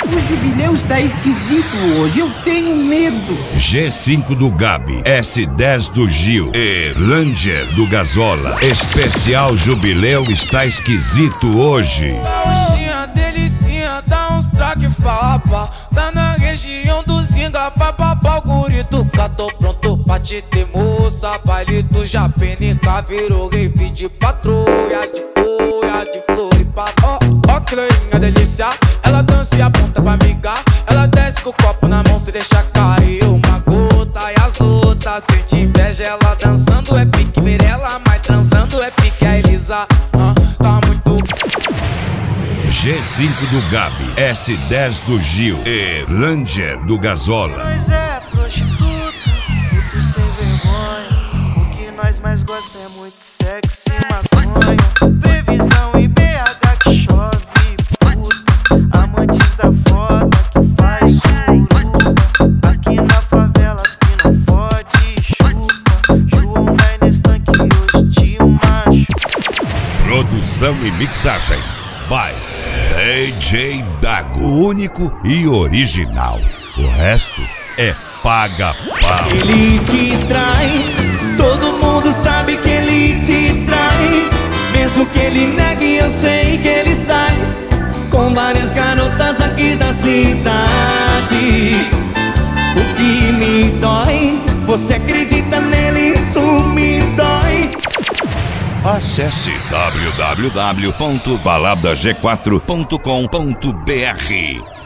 O jubileu está esquisito hoje, eu tenho medo. G5 do Gabi, S10 do Gil e Ranger do Gazola. Especial Jubileu está esquisito hoje. Gauchinha, delicinha, dá uns traque fapa. Tá na região do Zinga, vai papar o guri do cá. Tô pronto pra te ter moça. Baile do Japenica virou rave de patrulhas, de boia, de Floripa. Ó que loirinha delícia, ela dança e aponta pra migar. Ela desce com o copo na mão, se deixa cair uma gota. E as outras sente inveja, ela dançando é pique Mirella, mas transando é pique a Elisa. Tá muito G5 do Gabi, S10 do Gil e Ranger do Gazola. Nós é prostituta, puto sem vergonha. O que nós mais gosta é muito sexo e maconha. Previsão em BH que chove, puta. Amantes da foda que faz suruba. Aqui na favela as que não fode, chupa. João vai nesse tanque hoje de macho. Produção e mixagem by DJ Dago, o único e original. O resto é paga-pau. Ele te trai, todo mundo sabe que ele te trai. Mesmo que ele negue, eu sei que ele sai com várias garotas aqui da cidade. O que me dói, você acredita nele, isso me dói. Acesse www.baladag4.com.br